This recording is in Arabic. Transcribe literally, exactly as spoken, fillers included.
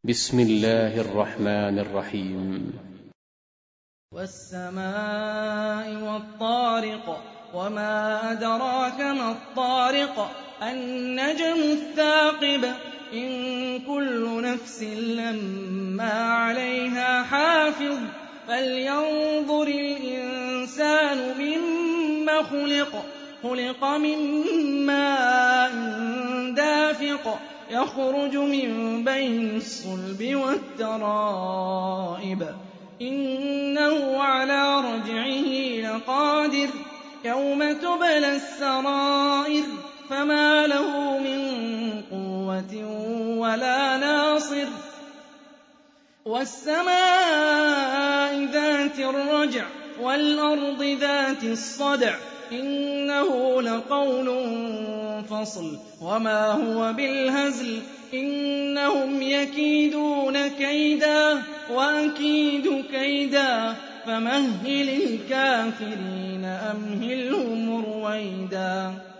بسم الله الرحمن الرحيم. والسماء والطارق وما أدراك ما الطارق النجم الثاقب إن كل نفس لما عليها حافظ فلينظر الإنسان مما خلق خلق من ماء دافق يخرج من بين الصلب والترائب إنه على رجعه لقادر يوم تبلى السرائر فما له من قوة ولا ناصر والسماء ذات الرجع والأرض ذات الصدع إنه لقول فصل وما هو بالهزل إنهم يكيدون كيدا وأكيد كيدا فمهل الكافرين أمهلهم رويدا.